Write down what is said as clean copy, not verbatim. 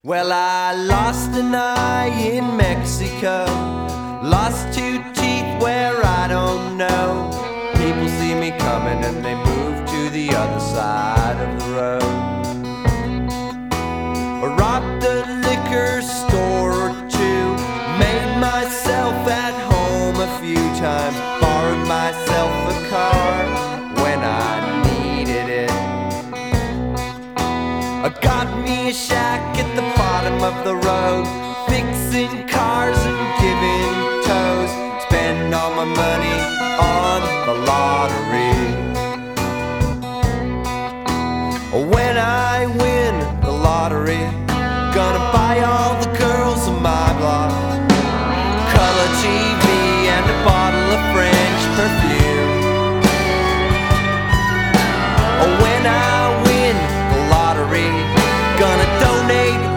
Well, I lost an eye in Mexico, lost 2 teeth where I don't know. People see me coming and they move to the other side of the road. I robbed a liquor store or 2, made myself at home a few times, borrowed myself a car when I needed it. I got me a shack at the bottom of the road, fixing cars and giving toes, spend all my money on the lottery. When I win the lottery, gonna buy all the girls on my block color TV and a bottle of French perfume.